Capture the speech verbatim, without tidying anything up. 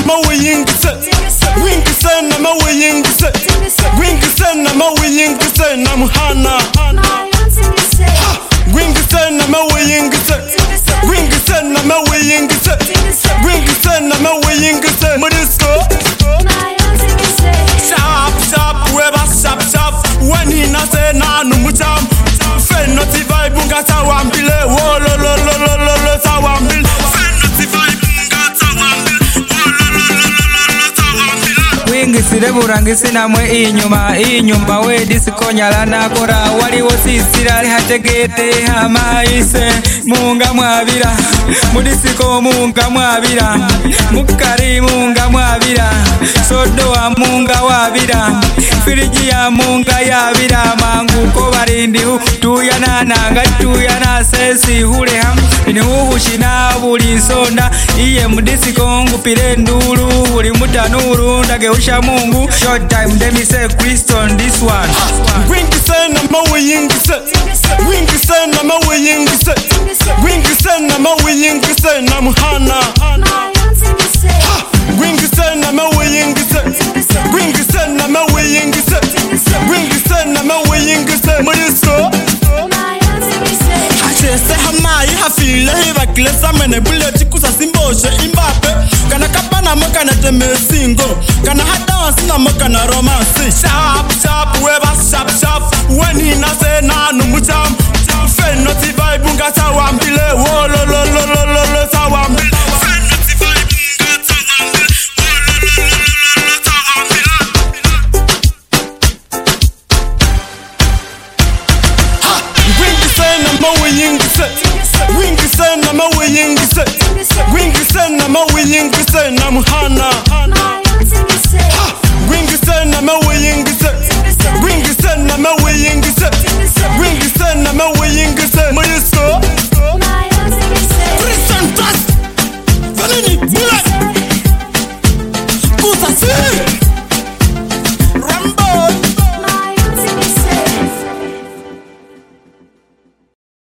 mawiyingise wingise na mawiyingise wingise na mawiyingise na muhana wingise na mawiyingise wingise na mawiyingise wingise na mawiyingise mudisco sharp sharp weba sharp sharp when he na say na numucham fenoti vibe ngata wambile wo lo lo lo lo lo lo ta wambile fenoti vibe ngata wambile wo lo lo lo lo lo ta wambile wingisire burangise namwe inyuma inyuma we disco nyala kora wali wosisira ali hategete hamaise munga mwabira mudisiko munga mwabira mukari munga mwabira sodo wa munga wabira firiji ya munga yabira mangu ko barindi tuyana nanga tuyana sesi hule ham ni uhushina buli sonda iye mudisiko ngupire ndulu uli mutanuru ndage usha mungu short time let me say Christ on this one wingise na mawiyingise wingise na mawiyingise wingise na mawiyingise na muhana wingise na mawiyingise wingise na mawiyingise wingise na mawiyingise mudisco achese hamayi hafile hibakile samene buleti kusasimboje imbape kana kapana moka na temesingo kana hadansi na moka na romance sharp sharp weba sharp sharp when he na say na numucham fenoti vibe ngata wambile wo lo lo lo lo lo lo ta wambile fenoti vibe ngata wambile wo lo lo lo lo lo ta wambile ha wingise na mawiyingise wingise na mawiyingise wingise na mawiyingise na muhana wingise na mawiyingise wingise na mawiyingise wingise na mawiyingise mudisco